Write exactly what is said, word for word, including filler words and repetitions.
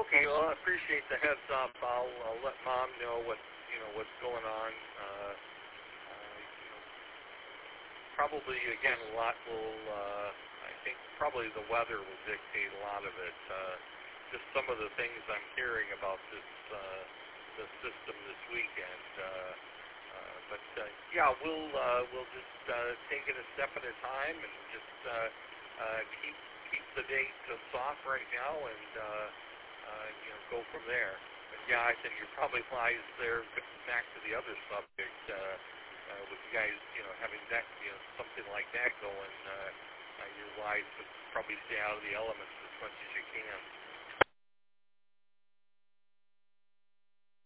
Okay, well, I appreciate the heads up. I'll, I'll let Mom know what you know what's going on. Uh, uh, you know, probably again a lot will. Uh, I think probably the weather will dictate a lot of it. Uh, just some of the things I'm hearing about this uh, the system this weekend. Uh, uh, but uh, yeah, we'll uh, we'll just uh, take it a step at a time and just uh, uh, keep keep the date uh, soft right now and. Uh, Uh, you know, go from there. But yeah, I think you're probably wise there. Back to the other subject, uh, uh, with you guys, you know, having that, you know, something like that going, uh, uh, you're wise to probably stay out of the elements as much as you can.